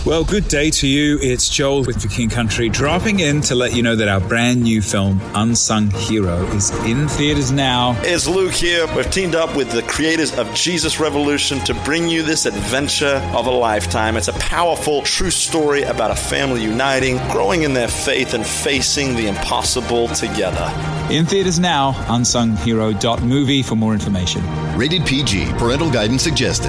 Well, good day to you. It's Joel with The King Country, dropping in to let you know that our brand new film, Unsung Hero, is in theaters now. It's Luke here. We've teamed up with the creators of Jesus Revolution to bring you this adventure of a lifetime. It's a powerful, true story about a family uniting, growing in their faith, and facing the impossible together. In theaters now, unsunghero.movie for more information. Rated PG. Parental guidance suggested.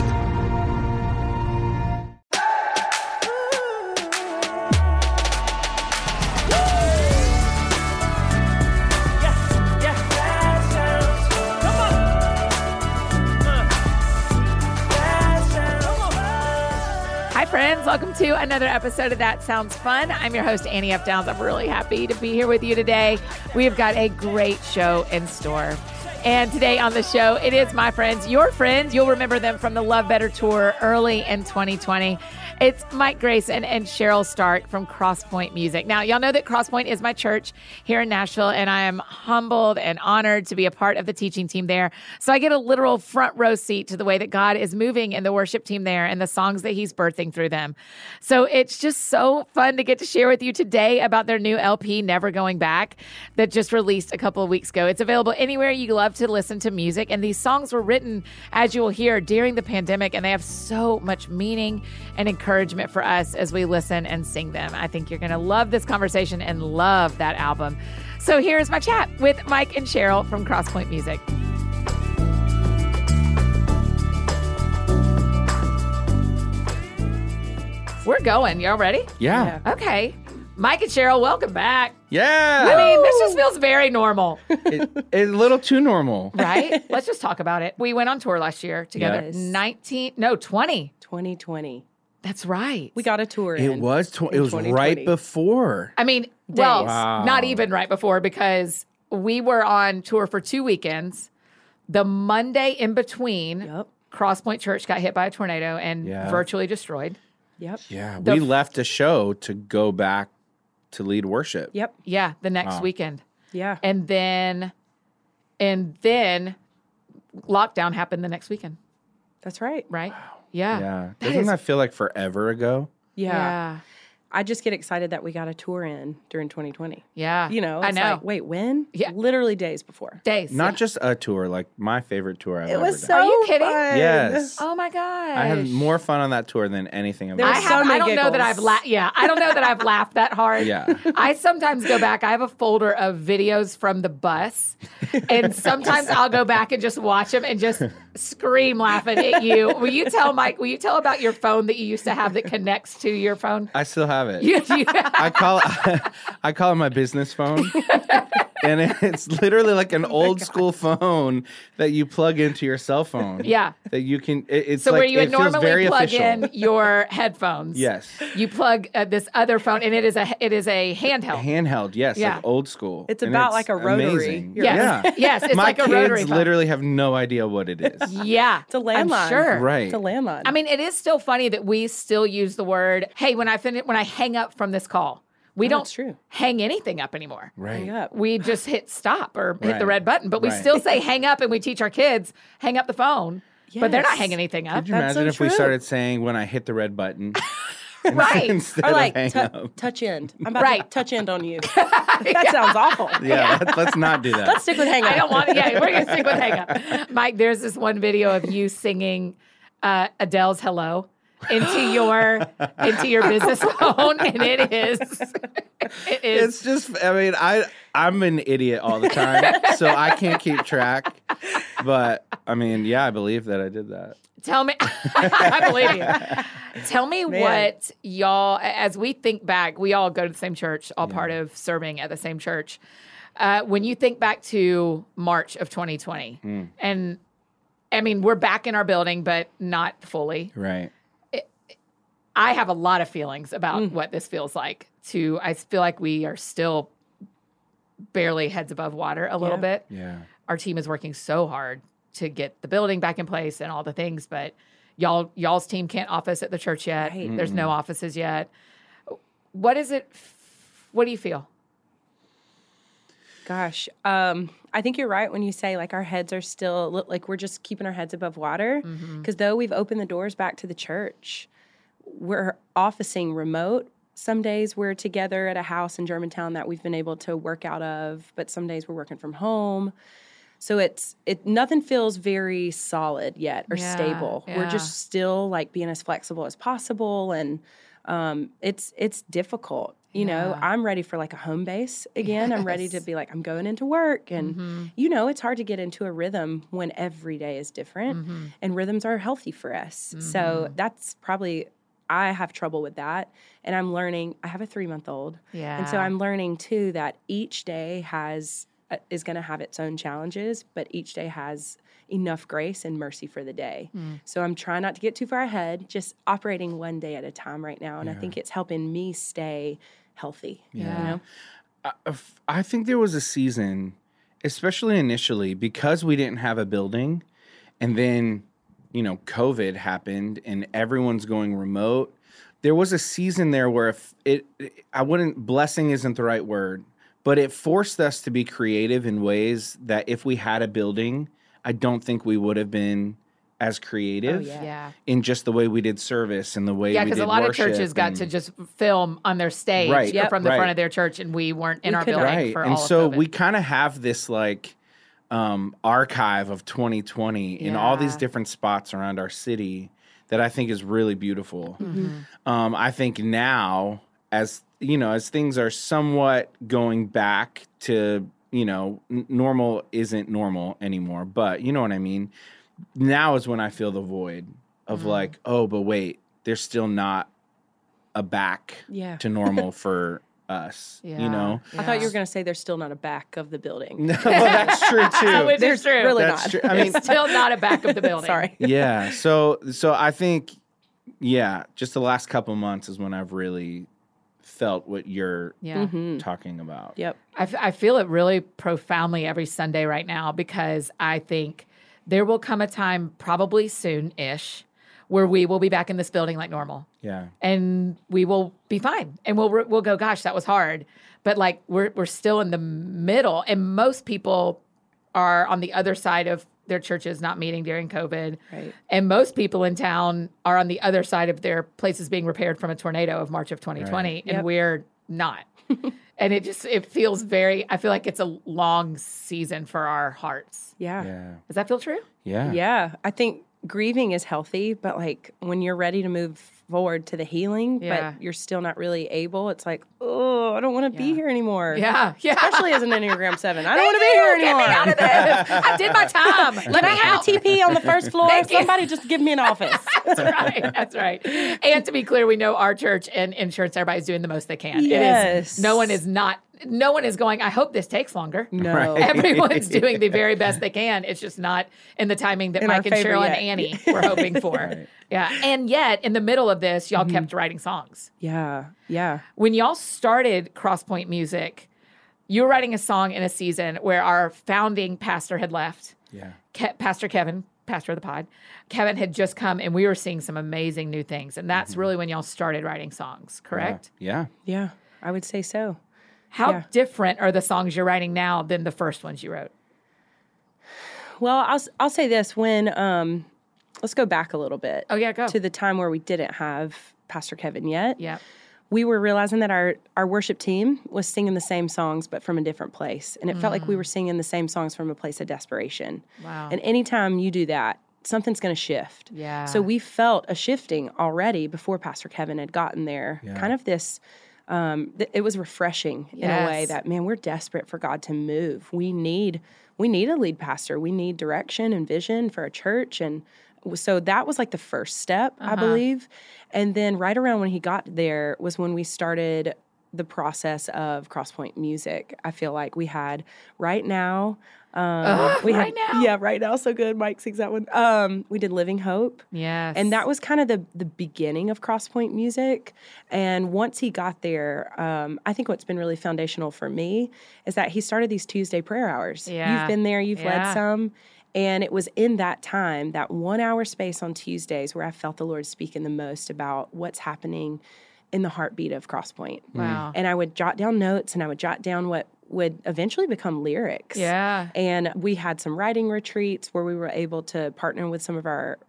Welcome to another episode of That Sounds Fun. I'm your host, Annie F. Downs. I'm really happy to be here with you today. We have got a great show in store. And today on the show, it is my friends, your friends. You'll remember them from the Love Better Tour early in 2020. It's Mike Grayson and Cheryl Stark from Crosspoint Music. Now, y'all know that Crosspoint is my church here in Nashville, and I am humbled and honored to be a part of the teaching team there. So I get a literal front row seat to the way that God is moving in the worship team there and the songs that he's birthing through them. So it's just so fun to get to share with you today about their new LP, Never Going Back, that just released a couple of weeks ago. It's available anywhere you love to listen to music, and these songs were written, as you will hear, during the pandemic, and they have so much meaning and encouragement for us as we listen and sing them. I think you're going to love this conversation and love that album. So here's my chat with Mike and Cheryl from Crosspoint Music. We're going. Y'all ready? Yeah. Okay. Mike and Cheryl, welcome back. Yeah. I mean, this just feels very normal. It's a little too normal. Right? Let's just talk about it. We went on tour last year together. Yes. 2020. That's right. We got a tour in. It was it was 2020. right before. I mean, well, Wow. not even right before, because we were on tour for 2 weekends. The Monday in between, Yep. Crosspoint Church got hit by a tornado and Yeah. virtually destroyed. Yep. Yeah, The we left a show to go back to lead worship. Yep. Yeah, the next Wow. weekend. Yeah. And then lockdown happened the next weekend, That's right. right? Yeah. Yeah. That Doesn't is- that feel like forever ago? Yeah. I just get excited that we got a tour in during 2020. Yeah. You know, I it's know. like, wait, when? Yeah. Literally days before. Days. Not just a tour, like my favorite tour I've ever done. Are you kidding? fun. Yes. Oh my gosh. I had more fun on that tour than anything I've There ever was done. so many I don't know that giggles. I've laughed. Yeah, I don't know that I've laughed that hard. Yeah. I sometimes go back. I have a folder of videos from the bus, and sometimes I'll go back and just watch them and just scream laughing at you. Will you tell Mike? Will you tell about your phone that you used to have that connects to your phone? I still have it. You- I call it my business phone. And it's literally like an old school phone that you plug into your cell phone. Yeah. That you can, it's So like, where you would it feels very normally plug official. in your headphones, Yes. you plug this other phone, and it is a handheld. Handheld, yes, Yeah. like old school. It's And about like a rotary. Amazing. Yes. Yeah. Yes, it's My like a kids rotary phone. literally have no idea what it is. Yeah, It's a landline. I'm sure. Right. It's a landline. I mean, it is still funny that we still use the word, hey, when I hang up from this call, we don't that's true. hang anything up anymore. Right. Hang up. We just hit stop or hit the Right. red button, but we Right. still say hang up, and we teach our kids hang up the phone, but they're not Yes. hanging anything up. Could you That's imagine so if we true. started saying when I hit the red button Right. instead Or like of hang up? touch end. I'm about Right. to touch end on you. That sounds awful. Yeah, let's not do that. Let's stick with hang up. I don't want. Yeah, we're gonna stick with hang up. Mike, there's this one video of you singing Adele's "Hello" into your business phone, and it is. It's just, I mean, I'm an idiot all the time, so I can't keep track. But, I mean, yeah, I believe that I did that. Tell me, I believe you. Tell me what y'all, as we think back, we all go to the same church, all part of serving at the same church. When you think back to March of 2020, and I mean, we're back in our building, but not fully. Right. I have a lot of feelings about what this feels like. I feel like we are still barely heads above water a little bit. Yeah. Our team is working so hard to get the building back in place and all the things, but y'all's team can't office at the church yet. Right. There's no offices yet. What is it? What do you feel? Gosh, I think you're right when you say like our heads are still like we're just keeping our heads above water because though we've opened the doors back to the church, we're officing remote. Some days we're together at a house in Germantown that we've been able to work out of, but some days we're working from home. So nothing feels very solid yet or stable. Yeah. We're just still like being as flexible as possible, and it's difficult. You know, I'm ready for like a home base again. I'm ready to be like, I'm going into work, and you know, it's hard to get into a rhythm when every day is different, and rhythms are healthy for us. So that's probably, I have trouble with that, and I'm learning. I have a 3-month-old, and so I'm learning too that each day is going to have its own challenges, but each day has enough grace and mercy for the day. So I'm trying not to get too far ahead, just operating one day at a time right now, and I think it's helping me stay healthy. You know? I think there was a season, especially initially, because we didn't have a building, and then, you know, COVID happened and everyone's going remote. There was a season there where blessing isn't the right word, but it forced us to be creative in ways that if we had a building, I don't think we would have been as creative in just the way we did service and the way we did worship. Yeah, because a lot of churches got to just film on their stage from the front of their church, and we weren't in our building for all of COVID. And so we kind of have this like archive of 2020 in all these different spots around our city that I think is really beautiful. I think now, as you know, as things are somewhat going back to, you know, normal isn't normal anymore, but you know what I mean? Now is when I feel the void of like, oh, but wait, there's still not a back to normal for us, you know? I thought you were going to say there's still not a back of the building. No, well, that's true too. Which is true. Really That's not. true. I mean, It's still not a back of the building. Sorry. Yeah. So I think, just the last couple months is when I've really felt what you're talking about. Yep. I feel it really profoundly every Sunday right now, because I think there will come a time, probably soon-ish, where we will be back in this building like normal. Yeah. And we will be fine. And we'll go, gosh, that was hard. But like we're still in the middle. And most people are on the other side of their churches not meeting during COVID. Right. And most people in town are on the other side of their places being repaired from a tornado of March of 2020. Right. And we're not. And it feels I feel like it's a long season for our hearts. Yeah. Does that feel true? Yeah. Yeah. I think grieving is healthy, but like when you're ready to move forward to the healing, but you're still not really able, it's like, oh, I don't want to be here anymore. Yeah. Especially as an Enneagram 7. I don't want to be here anymore. Get me out of this. I did my time. Let me have out. a TP on the first floor. Somebody just give me an office. That's right. And to be clear, we know our church and insurance, everybody's doing the most they can. Yes. No one is going, I hope this takes longer. No. Right. Everyone's doing the very best they can. It's just not in the timing that In Mike our and Cheryl favor and yet. Annie were hoping for. Right. Yeah. And yet, in the middle of this, y'all kept writing songs. Yeah. When y'all started Crosspoint Music, you were writing a song in a season where our founding pastor had left. Yeah. Pastor Kevin, pastor of the pod, Kevin had just come, and we were seeing some amazing new things. And that's really when y'all started writing songs, correct? Yeah. Yeah. I would say so. How different are the songs you're writing now than the first ones you wrote? Well, I'll say this. When let's go back a little bit. Oh, yeah, go. To the time where we didn't have Pastor Kevin yet. Yeah. We were realizing that our worship team was singing the same songs, but from a different place. And it felt like we were singing the same songs from a place of desperation. Wow. And anytime you do that, something's going to shift. Yeah. So we felt a shifting already before Pastor Kevin had gotten there. Yeah. Kind of this, it was refreshing in a way that, man, we're desperate for God to move. We need a lead pastor. We need direction and vision for a church. And so that was like the first step, I believe. And then right around when he got there was when we started the process of Crosspoint Music. I feel like we had Right Now. Right Now? Yeah, Right Now. So good. Mike sings that one. We did Living Hope. Yes. And that was kind of the beginning of Crosspoint Music. And once he got there, I think what's been really foundational for me is that he started these Tuesday prayer hours. Yeah. You've been there. You've Yeah. led some. And it was in that time, that 1 hour space on Tuesdays, where I felt the Lord speaking the most about what's happening in the heartbeat of Crosspoint. Wow. And I would jot down notes, and I would jot down what would eventually become lyrics. Yeah. And we had some writing retreats where we were able to partner with some of our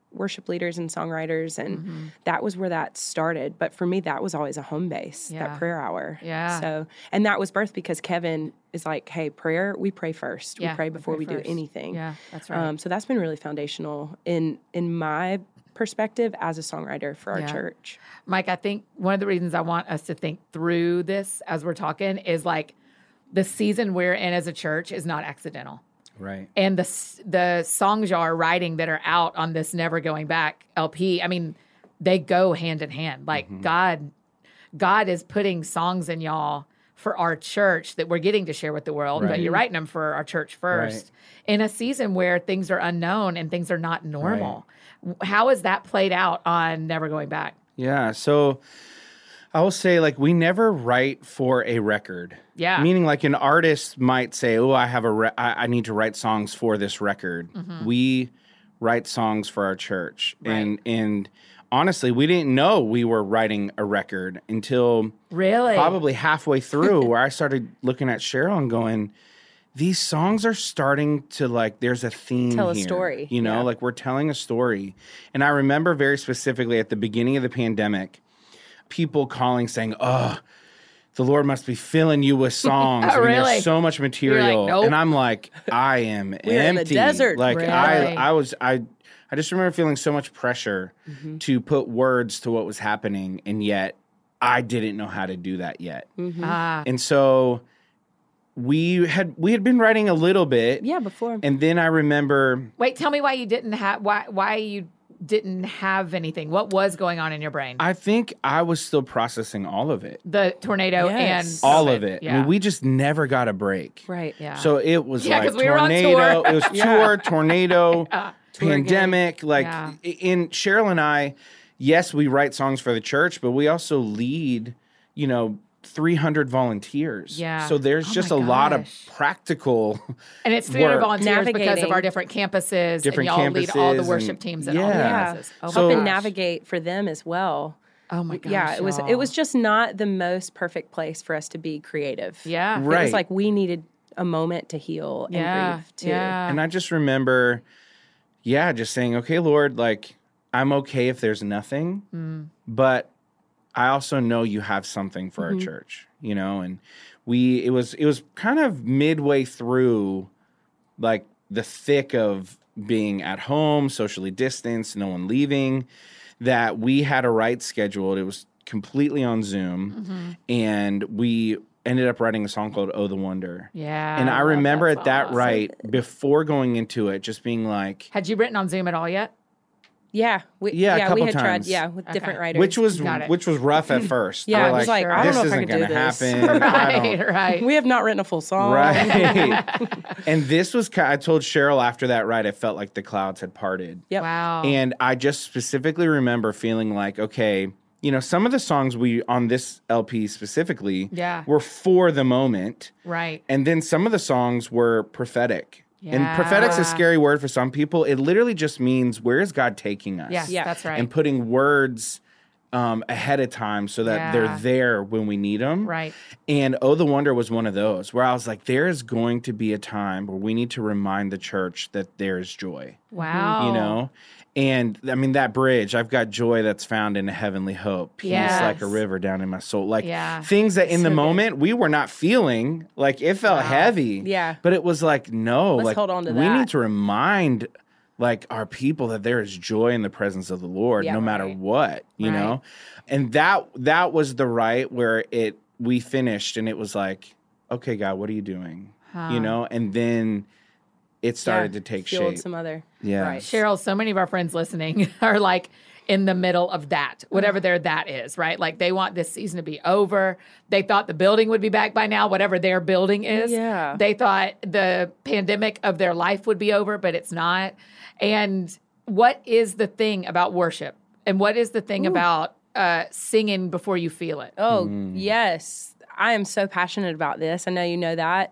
worship leaders and songwriters, and that was where that started. But for me, that was always a home base, that prayer hour. Yeah. So, and that was birthed because Kevin is like, hey, prayer, we pray first. We pray before we do anything. Yeah, that's right. So that's been really foundational in my perspective as a songwriter for our church. Mike, I think one of the reasons I want us to think through this as we're talking is like the season we're in as a church is not accidental. Right. And the songs y'all are writing that are out on this Never Going Back LP, I mean, they go hand in hand. Like God is putting songs in y'all for our church that we're getting to share with the world, but you're writing them for our church first in a season where things are unknown and things are not normal. How has that played out on Never Going Back? Yeah. So I will say, like, we never write for a record. Yeah. Meaning, like, an artist might say, oh, I have I need to write songs for this record. We write songs for our church. Right. And honestly, we didn't know we were writing a record until probably halfway through where I started looking at Cheryl and going, these songs are starting to, like, there's a theme Tell a here, story. you know, like we're telling a story. And I remember very specifically at the beginning of the pandemic, people calling saying, oh, the Lord must be filling you with songs. I mean, there's so much material. Like, nope. And I'm like, I am empty. in the desert. Like Really? I just remember feeling so much pressure to put words to what was happening. And yet I didn't know how to do that yet. And so we had been writing a little bit. Yeah, before. And then I remember. Wait, tell me why you didn't have why you didn't have anything. What was going on in your brain? I think I was still processing all of it. The tornado and all COVID. of it. Yeah. I mean, we just never got a break. Right. Yeah. So it was like 'cause we were on tornado. tour. It was tour, tornado, pandemic. Like Yeah. in Cheryl and I, yes, we write songs for the church, but we also lead, 300 volunteers. Yeah. So there's Oh just my a lot of gosh. practical And it's 300 work. volunteers because of Navigating. our different campuses. Different and y'all lead all the campuses worship and- teams and all the Yeah. campuses. Oh So- my Help and gosh. navigate for them as well. Oh my gosh. Yeah, it was just not the most perfect place for us to be creative. Yeah. It Right. was like we needed a moment to heal and grieve too. Yeah. And I just remember, just saying, okay, Lord, like, I'm okay if there's nothing, but I also know you have something for our church, and it was kind of midway through, like, the thick of being at home, socially distanced, no one leaving, that we had a write scheduled. It was completely on Zoom, and we ended up writing a song called Oh, the Wonder. Yeah. And I love remember that at that song. write, before going into it, just being like, Had you written on Zoom at all yet? Yeah, a we couple had times. tried, with different writers. which was Got it. rough at first. Yeah, We're I was like, I don't this know if I isn't could do gonna this. happen. I don't- Right. we have not written a full song. Right. And this was, I told Cheryl after that write, it felt like the clouds had parted. Yep. Wow. And I just specifically remember feeling like, okay, some of the songs we on this LP specifically were for the moment. Right. And then some of the songs were prophetic. And Yeah. prophetic's a scary word for some people. It literally just means, where is God taking us? Yes, Yeah. that's right. And putting words ahead of time so that they're there when we need them. Right. And Oh, the Wonder was one of those where I was like, there is going to be a time where we need to remind the church that there is joy. Wow. And I mean, that bridge, I've got joy that's found in a heavenly hope, peace Yes. like a river down in my soul. Like Yeah. things that in the So good. moment we were not feeling, like it felt heavy. Yeah. But it was like, no, Let's like hold on to we that. need to remind like our people that there is joy in the presence of the Lord, Yeah, no matter right. what, you Right. know? And that was the right where we finished and it was like, okay, God, what are you doing? And then it started to take fueled shape. some other. Yeah. Right. Cheryl, so many of our friends listening are like in the middle of that, whatever their that is, right? Like they want this season to be over. They thought the building would be back by now, whatever their building is. Yeah. They thought the pandemic of their life would be over, but it's not. And what is the thing about worship? And what is the thing about singing before you feel it? Oh, yes. I am so passionate about this. I know you know that.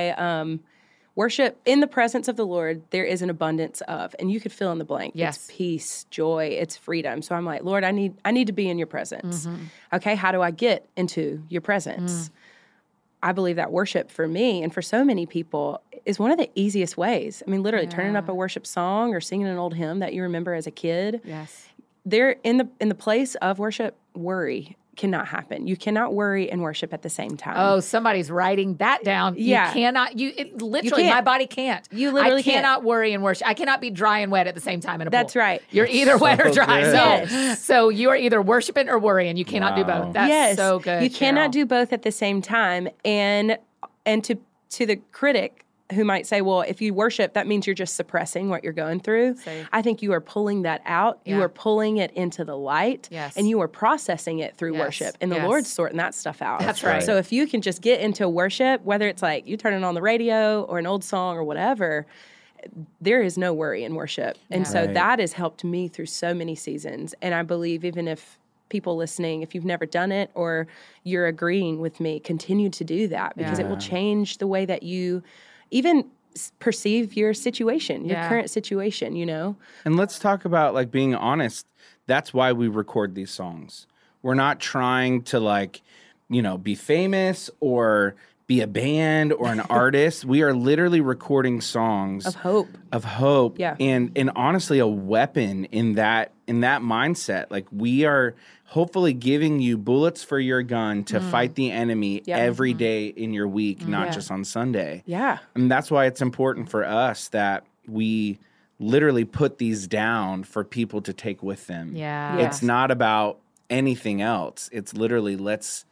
I worship in the presence of the Lord. There is an abundance of, and you could fill in the blank. Yes. It's peace, joy, it's freedom. So I'm like, Lord, I need to be in your presence. Okay, how do I get into your presence? I believe that worship for me and for so many people is one of the easiest ways. I mean, literally turning up a worship song or singing an old hymn that you remember as a kid. Yes. There in the place of worship, worry cannot happen. You cannot worry and worship at the same time. Oh, somebody's writing that down. Yeah. You cannot, literally, can't. my body can't. You literally cannot worry and worship. I cannot be dry and wet at the same time in a pool. That's right. You're either wet or dry. good. So you are either worshiping or worrying. You cannot do both. That's so good. You cannot Cheryl. do both at the same time. And to the critic who might say, well, if you worship, that means you're just suppressing what you're going through. Say. I think you are pulling that out. Yeah. You are pulling it into the light. Yes. And you are processing it through Yes. worship. And the Yes. Lord's sorting that stuff out. That's right. So if you can just get into worship, whether it's like you turn it on the radio or an old song or whatever, there is no worry in worship. And so Right. that has helped me through so many seasons. And I believe even if people listening, if you've never done it or you're agreeing with me, continue to do that because it will change the way that you even perceive your situation, your current situation, you know? And let's talk about like being honest. That's why we record these songs. We're not trying to like, be famous or be a band or an artist. We are literally recording songs Of hope. Yeah. And honestly a weapon in that mindset. Like we are hopefully giving you bullets for your gun to fight the enemy every day in your week, not just on Sunday. Yeah. And that's why it's important for us that we literally put these down for people to take with them. Yeah. It's not about anything else. It's literally let's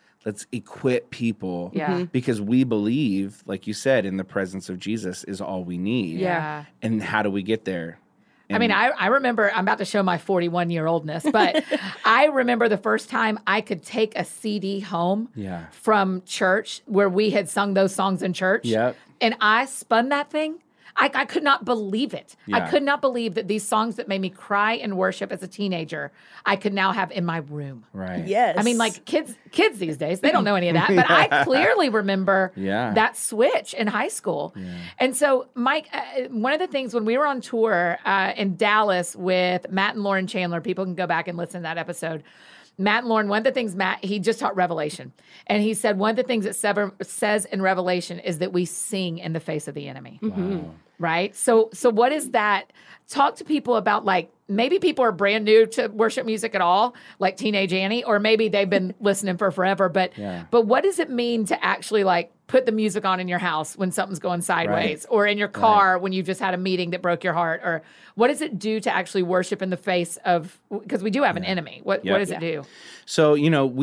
equip people because we believe, like you said, in the presence of Jesus is all we need. Yeah. And how do we get there? I mean, I remember, I'm about to show my 41-year-oldness, but I remember the first time I could take a CD home from church where we had sung those songs in church. Yep. And I spun that thing. I could not believe it. I Yeah. could not believe that these songs that made me cry and worship as a teenager, I could now have in my room. Right. Yes. I mean, like kids these days, they don't know any of that, but I clearly remember that switch in high school. Yeah. And so, Mike, one of the things when we were on tour in Dallas with Matt and Lauren Chandler, people can go back and listen to that episode. Matt and Lauren, one of the things he just taught Revelation. And he said one of the things that says in Revelation is that we sing in the face of the enemy. Wow. Right? So what is that? Talk to people about like, maybe people are brand new to worship music at all, like Teenage Annie, or maybe they've been listening for forever. But what does it mean to actually like put the music on in your house when something's going sideways, or in your car when you just had a meeting that broke your heart? Or what does it do to actually worship in the face of, because we do have an enemy. What does it do? So,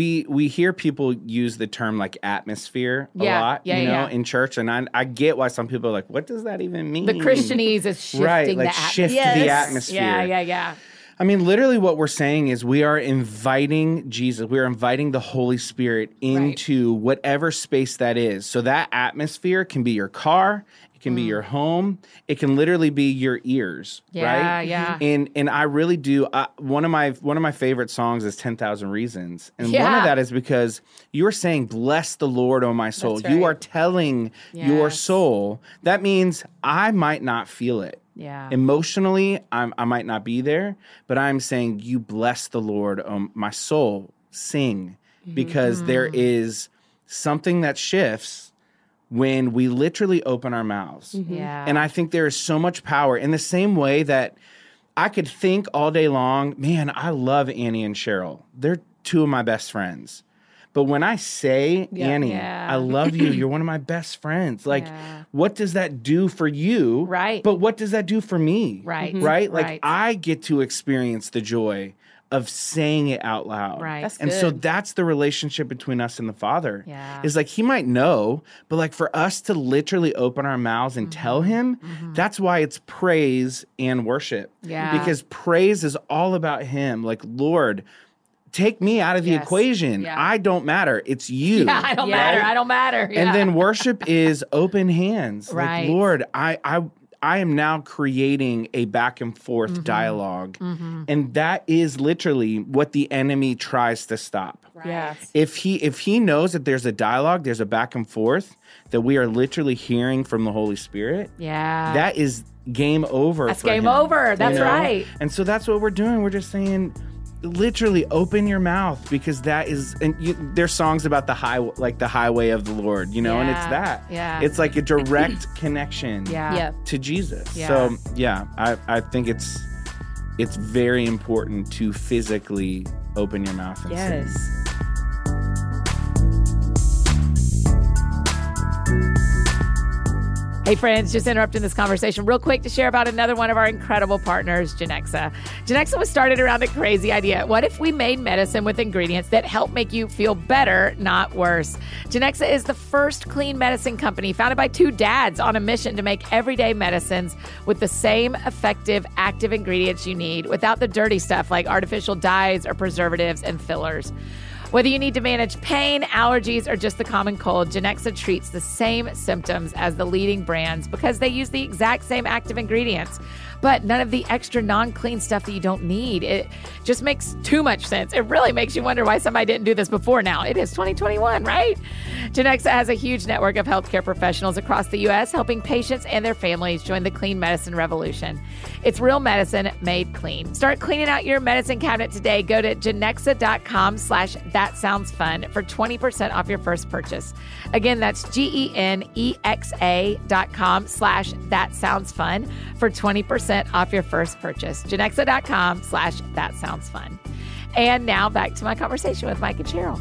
we hear people use the term like atmosphere a lot, in church. And I get why some people are like, what does that even mean? The Christianese is shifting right, like the shift atmosphere. the atmosphere. Yeah. I mean, literally what we're saying is we are inviting Jesus. We are inviting the Holy Spirit into whatever space that is. So that atmosphere can be your car. It can be your home. It can literally be your ears, right? Yeah. And I really do. One of my favorite songs is 10,000 Reasons. And one of that is because you're saying, bless the Lord, O my soul. That's You right. are telling your soul. That means I might not feel it. Yeah. Emotionally, I might not be there, but I'm saying, you bless the Lord, my soul, sing, because there is something that shifts when we literally open our mouths. Yeah. And I think there is so much power in the same way that I could think all day long, man, I love Annie and Cheryl. They're two of my best friends. But when I say, Annie, I love you, you're one of my best friends. Like, what does that do for you? Right. But what does that do for me? Right. Right? Like, I get to experience the joy of saying it out loud. Right. That's And so good. that's the relationship between us and the Father. Yeah. Is like, he might know, but like for us to literally open our mouths and tell him, that's why it's praise and worship. Yeah. Because praise is all about him. Like, Lord, take me out of the equation. Yeah. I don't matter. It's you. Yeah, I don't matter. I don't matter. Yeah. And then worship is open hands. Right. Like, Lord, I am now creating a back and forth dialogue. And that is literally what the enemy tries to stop. Yes. If he knows that there's a dialogue, there's a back and forth, that we are literally hearing from the Holy Spirit, that is game over. That's for game him, over. That's right. And so that's what we're doing. We're just saying, literally open your mouth, because that is, and there's songs about the highway of the Lord, and it's that. Yeah. It's like a direct connection to Jesus. Yeah. So I think it's very important to physically open your mouth and sing. Hey friends, just interrupting this conversation real quick to share about another one of our incredible partners, Genexa. Genexa was started around a crazy idea. What if we made medicine with ingredients that help make you feel better, not worse? Genexa is the first clean medicine company founded by two dads on a mission to make everyday medicines with the same effective active ingredients you need without the dirty stuff like artificial dyes or preservatives and fillers. Whether you need to manage pain, allergies, or just the common cold, Genexa treats the same symptoms as the leading brands because they use the exact same active ingredients, but none of the extra non-clean stuff that you don't need. It just makes too much sense. It really makes you wonder why somebody didn't do this before now. It is 2021, right? Genexa has a huge network of healthcare professionals across the U.S. helping patients and their families join the clean medicine revolution. It's real medicine made clean. Start cleaning out your medicine cabinet today. Go to Genexa.com/thatsoundsfun for 20% off your first purchase. Again, that's GENEXA.com/thatsoundsfun for 20% off your first purchase. Genexa.com/thatsoundsfun. And now back to my conversation with Mike and Cheryl.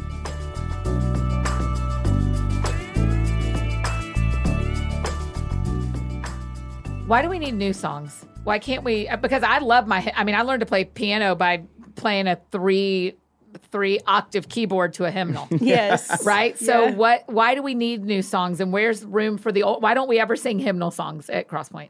Why do we need new songs? Why can't we? Because I love I learned to play piano by playing a three octave keyboard to a hymnal. Yes. Right? So why do we need new songs, and where's room for the old? Why don't we ever sing hymnal songs at Crosspoint?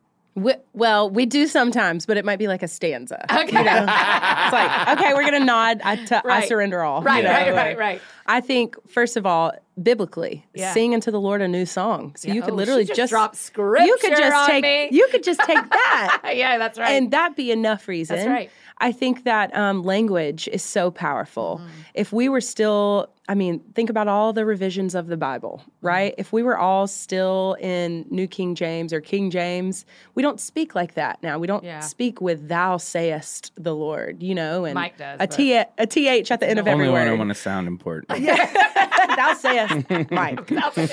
We do sometimes, but it might be like a stanza. Okay. It's like, okay, we're going to nod. I surrender all. Right, right. I think, first of all, biblically, sing unto the Lord a new song. So you could literally just drop scripture you could just on me. You could just take that. Yeah, that's right. And that be enough reason. That's right. I think that language is so powerful. If we were still, think about all the revisions of the Bible, right? If we were all still in New King James or King James, we don't speak like that now. We don't speak with "Thou sayest the Lord," and Mike does, a TH at the end of every Only word. when I want to sound important. Thou sayest, Mike.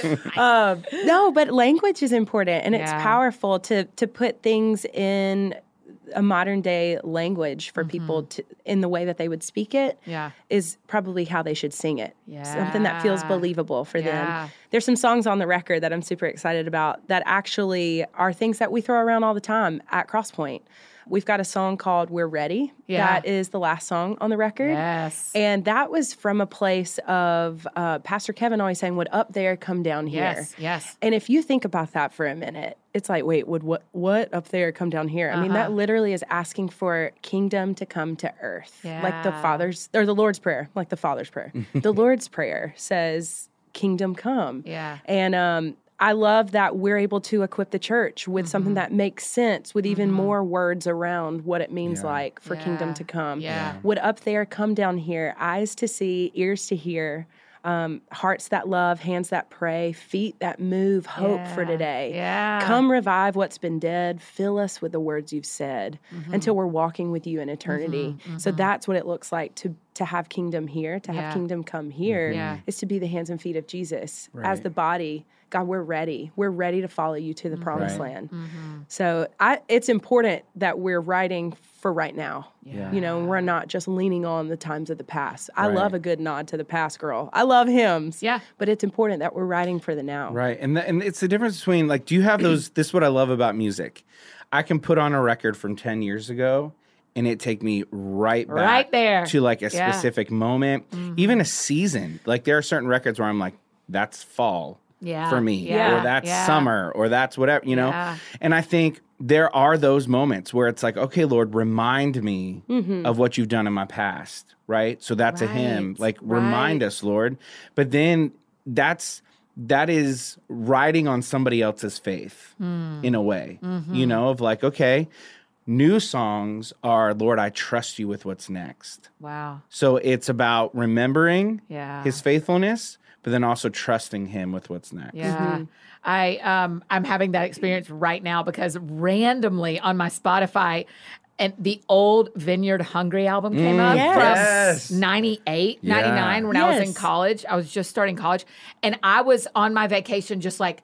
No, but language is important, and it's powerful to put things in a modern day language for people to, in the way that they would speak it, is probably how they should sing it. Something that feels believable for them. There's some songs on the record that I'm super excited about that actually are things that we throw around all the time at Crosspoint. We've got a song called We're Ready. That is the last song on the record. Yes. And that was from a place of Pastor Kevin always saying, would up there come down here? Yes. And if you think about that for a minute, it's like, wait, would what up there come down here? I mean, that literally is asking for kingdom to come to earth. Like the Lord's Prayer, like the Father's Prayer. The Lord's Prayer says, kingdom come. And I love that we're able to equip the church with something that makes sense, with even more words around what it means like for kingdom to come. Would up there come down here, eyes to see, ears to hear, hearts that love, hands that pray, feet that move, hope for today. Come revive what's been dead, fill us with the words you've said until we're walking with you in eternity. So that's what it looks like to have kingdom here, to have kingdom come here, is to be the hands and feet of Jesus. As the body, God, we're ready. We're ready to follow you to the promised land. So it's important that we're writing for right now. We're not just leaning on the times of the past. I love a good nod to the past, girl. I love hymns. But it's important that we're writing for the now. Right. And it's the difference between, like, do you have those, this is what I love about music. I can put on a record from 10 years ago and it take me right back there to like a specific moment, even a season. Like there are certain records where I'm like, that's fall. For me, or that's summer, or that's whatever, And I think there are those moments where it's like, okay, Lord, remind me of what you've done in my past, right? So that's a hymn, like remind us, Lord. But then that is riding on somebody else's faith in a way, of like, okay, new songs are, Lord, I trust you with what's next. Wow. So it's about remembering his faithfulness, but then also trusting him with what's next. I'm having that experience right now because randomly on my Spotify, and the old Vineyard Hungry album came up from 98, 99 when I was in college. I was just starting college. And I was on my vacation just like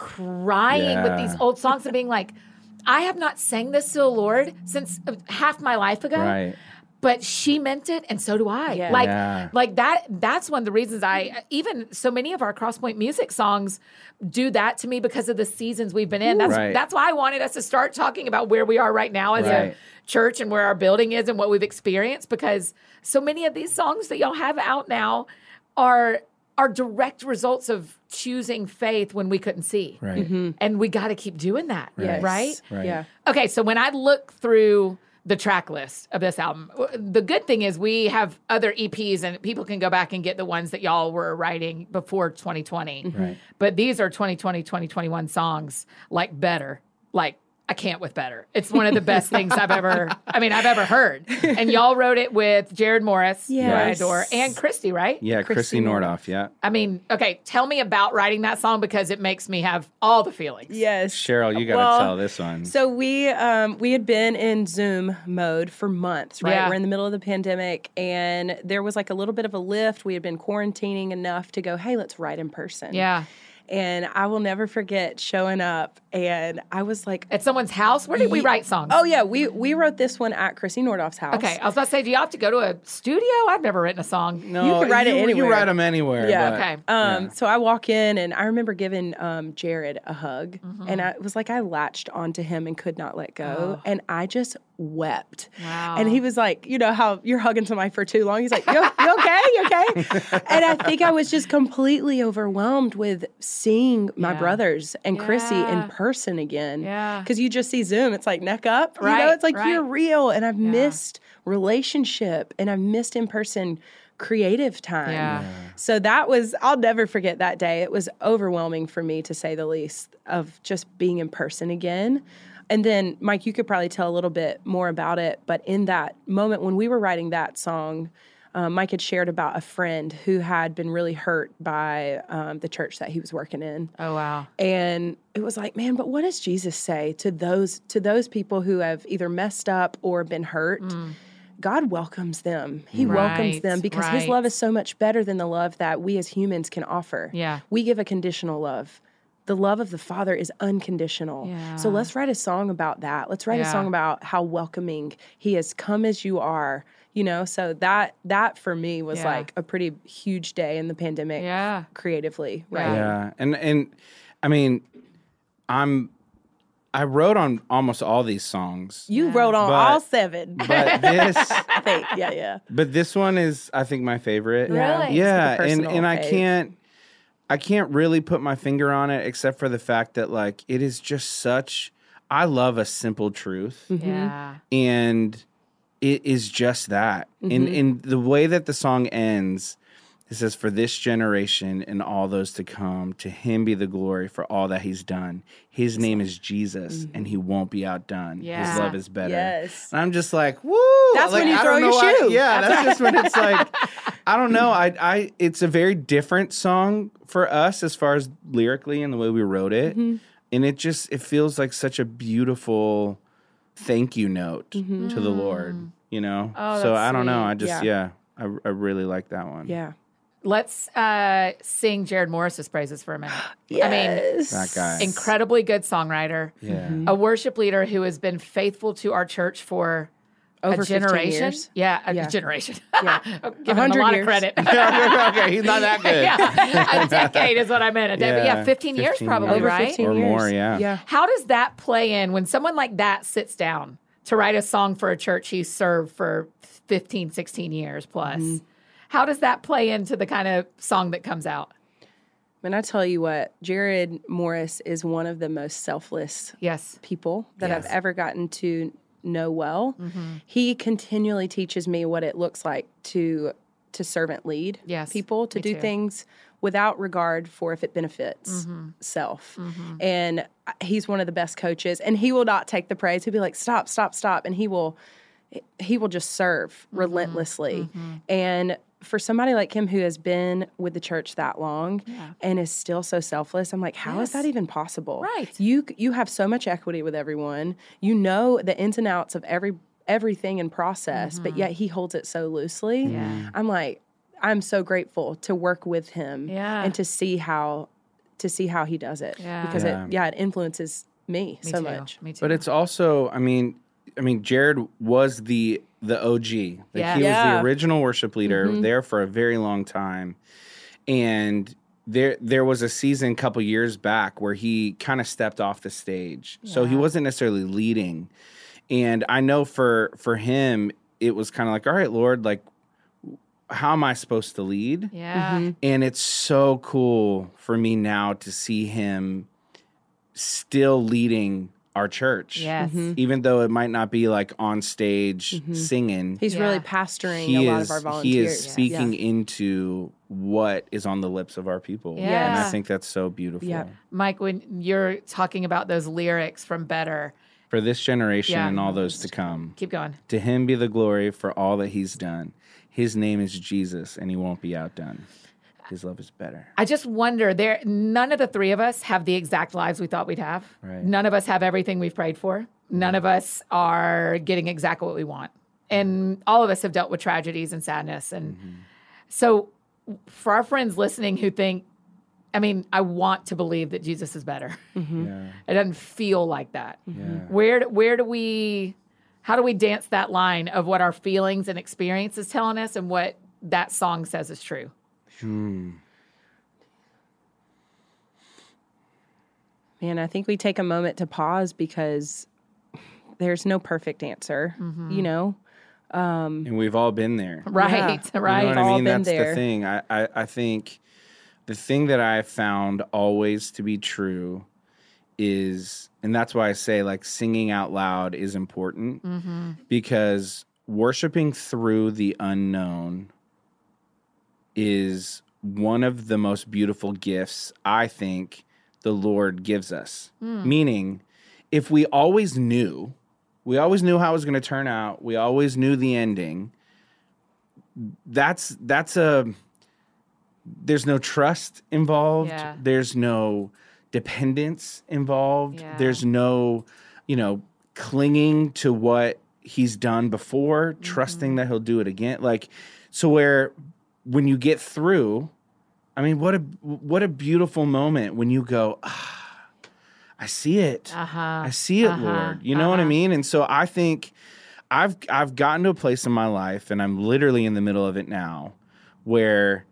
crying with these old songs and being like, I have not sang this to the Lord since half my life ago. Right. But she meant it, and so do I. Yeah. Like that's one of the reasons even so many of our Crosspoint music songs do that to me because of the seasons we've been in. That's why I wanted us to start talking about where we are right now as a church and where our building is and what we've experienced, because so many of these songs that y'all have out now are direct results of choosing faith when we couldn't see. Right. And we got to keep doing that, right? Yeah. Okay, so when I look through the track list of this album, the good thing is we have other EPs and people can go back and get the ones that y'all were writing before 2020. Right. But these are 2020, 2021 songs like Better, like I can't with Better. It's one of the best things I've ever heard. And y'all wrote it with Jared Morris, who I adore, and Christy, right? Yeah, Christy Nordoff, yeah. I mean, okay, tell me about writing that song because it makes me have all the feelings. Yes. Cheryl, you got to tell this one. So we had been in Zoom mode for months, right? Yeah. We're in the middle of the pandemic, and there was like a little bit of a lift. We had been quarantining enough to go, hey, let's write in person. Yeah. And I will never forget showing up, and I was like, At someone's house? Where did we write songs? oh yeah, we wrote this one at Chrissy Nordoff's house. Okay, I was about to say, do you have to go to a studio? I've never written a song. No, you can write it anywhere. You write them anywhere. Yeah. But, Okay. So I walk in, and I remember giving Jared a hug, and I was like, I latched onto him and could not let go, and I just wept. Wow. And he was like, you know how you're hugging somebody for too long? He's like, you okay? You okay? And I think I was just completely overwhelmed with seeing my brothers and Chrissy in person again. Yeah. Because you just see Zoom, it's like neck up. You know, Right, it's like right. you're real. And I've missed relationship, and I've missed in-person creative time. Yeah. So I'll never forget that day. It was overwhelming for me, to say the least, of just being in person again. And then, Mike, you could probably tell a little bit more about it. But in that moment when we were writing that song, Mike had shared about a friend who had been really hurt by the church that he was working in. Oh, wow. And it was like, man, but what does Jesus say to those people who have either messed up or been hurt? God welcomes them. He welcomes them because his love is so much better than the love that we as humans can offer. Yeah. We give a conditional love. The love of the Father is unconditional. Yeah. So let's write a song about that. Let's write a song about how welcoming he has. Come as you are, you know? So that for me was like a pretty huge day in the pandemic creatively, right? Yeah. And I mean, I wrote on almost all these songs. You wrote on all 7. But this I think, yeah. But this one is, I think, my favorite. Really? Yeah. It's like a And personal I fave. can't really put my finger on it except for the fact that, like, it is just I love a simple truth. Yeah. And it is just that. In the way that the song ends, it says, for this generation and all those to come, to him be the glory for all that he's done. His name is Jesus, and he won't be outdone. Yeah. His love is better. Yes. And I'm just like, woo! That's like, when you I throw don't your know why- shoe. Yeah, that's just when it's like, I don't know. It's a very different song for us as far as lyrically and the way we wrote it. And it feels like such a beautiful thank you note to the Lord, you know? Oh, so that's I don't know. sweet. I really like that one. Yeah. Let's sing Jared Morris's praises for a minute. Yes. I mean, That guy. incredibly good songwriter. Yeah. A worship leader who has been faithful to our church for Over a 15 generation. years. Yeah, a Yeah. generation. Yeah. I'm giving him a 100 lot years. of credit. Okay, he's not that good. Yeah, a decade is what I meant. Yeah, 15 years 15 probably, years. Over right? 15 Or years. more, yeah. Yeah. How does that play in when someone like that sits down to write a song for a church he's served for 15, 16 years plus? How does that play into the kind of song that comes out? And I tell you what, Jared Morris is one of the most selfless Yes. people that Yes. I've ever gotten to know well. He continually teaches me what it looks like to servant lead Yes, people, to me do too. things without regard for if it benefits self. And he's one of the best coaches, and he will not take the praise. He'll be like, stop. And he will just serve relentlessly. And for somebody like him who has been with the church that long and is still so selfless, I'm like, how is that even possible? Right. You have so much equity with everyone. You know the ins and outs of everything in process, but yet he holds it so loosely. Yeah. I'm like, I'm so grateful to work with him and to see how he does it. Yeah. Because it influences me so too. much. Me too. But it's also, I mean, Jared was the OG. He was the original worship leader there for a very long time. And there was a season a couple years back where he kind of stepped off the stage. So he wasn't necessarily leading. And I know for him, it was kind of like, all right, Lord, like, how am I supposed to lead? Yeah. And it's so cool for me now to see him still leading our church. Yes. Even though it might not be like on stage singing. He's really pastoring a lot of our volunteers. He is speaking into what is on the lips of our people. Yeah. And I think that's so beautiful. Yeah. Mike, when you're talking about those lyrics from Better, For this generation Yeah. and all those to come. keep going. To him be the glory for all that he's done. His name is Jesus, and he won't be outdone. His love is better. I just wonder, none of the three of us have the exact lives we thought we'd have. Right. None of us have everything we've prayed for. None of us are getting exactly what we want. And all of us have dealt with tragedies and sadness. And so for our friends listening who think, I mean, I want to believe that Jesus is better. Yeah. It doesn't feel like that. Yeah. How do we dance that line of what our feelings and experience is telling us and what that song says is true? Man, I think we take a moment to pause because there's no perfect answer, you know? And we've all been there. Right, Yeah. right. You know what All I mean? been That's there. the thing. I think the thing that I have found always to be true is, and that's why I say like singing out loud is important because worshiping through the unknown is one of the most beautiful gifts I think the Lord gives us. Meaning, if we always knew how it was going to turn out, we always knew the ending, there's no trust involved. Yeah. There's no dependence involved. Yeah. There's no, clinging to what he's done before, trusting that he'll do it again. Like, so when you get through, I mean, what a beautiful moment when you go, I see it. I see it, Lord. You know what I mean? And so I think I've gotten to a place in my life, and I'm literally in the middle of it now, where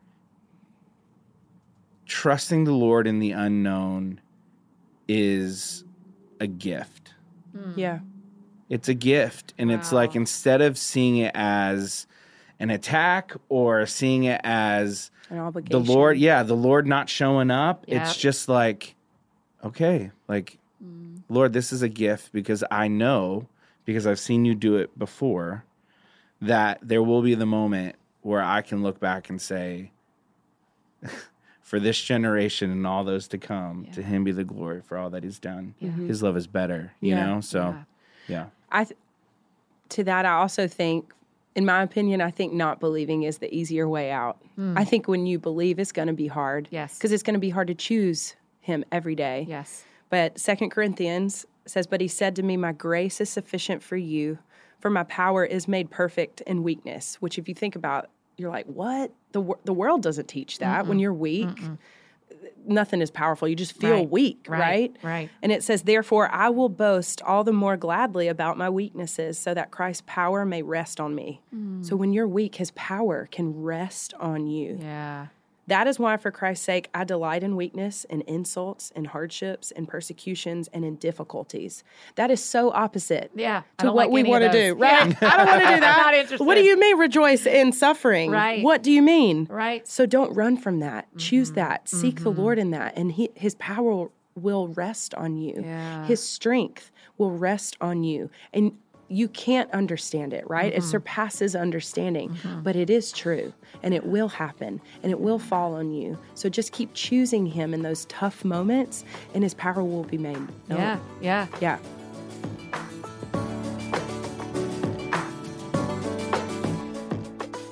trusting the Lord in the unknown is a gift. Yeah. It's a gift. And it's like, instead of seeing it as an attack or seeing it as An obligation. the Lord not showing up, it's just like, okay, like, Lord, this is a gift because I know, because I've seen you do it before, that there will be the moment where I can look back and say, for this generation and all those to come, to him be the glory for all that he's done. His love is better, you know? So, yeah. To that, I also think, in my opinion, I think not believing is the easier way out. I think when you believe, it's going to be hard. Yes. Because it's going to be hard to choose him every day. Yes. But 2 Corinthians says, but he said to me, my grace is sufficient for you, for my power is made perfect in weakness. Which if you think about, you're like, what? The world doesn't teach that. When you're weak, nothing is powerful. You just feel weak, right? Right. And it says, therefore, I will boast all the more gladly about my weaknesses so that Christ's power may rest on me. So when you're weak, his power can rest on you. Yeah. That is why, for Christ's sake, I delight in weakness, in insults, in hardships, in persecutions, and in difficulties. That is so opposite Yeah. I to don't what like we any want to of do, those. right? Yeah. I don't want to do that. Not interested. What do you mean rejoice in suffering? Right. What do you mean? Right. So don't run from that. Choose that. Seek the Lord in that. And his power will rest on you. Yeah. His strength will rest on you. And you can't understand it, right? It surpasses understanding, but it is true, and it will happen, and it will fall on you. So just keep choosing him in those tough moments, and his power will be made known. Yeah. Yeah.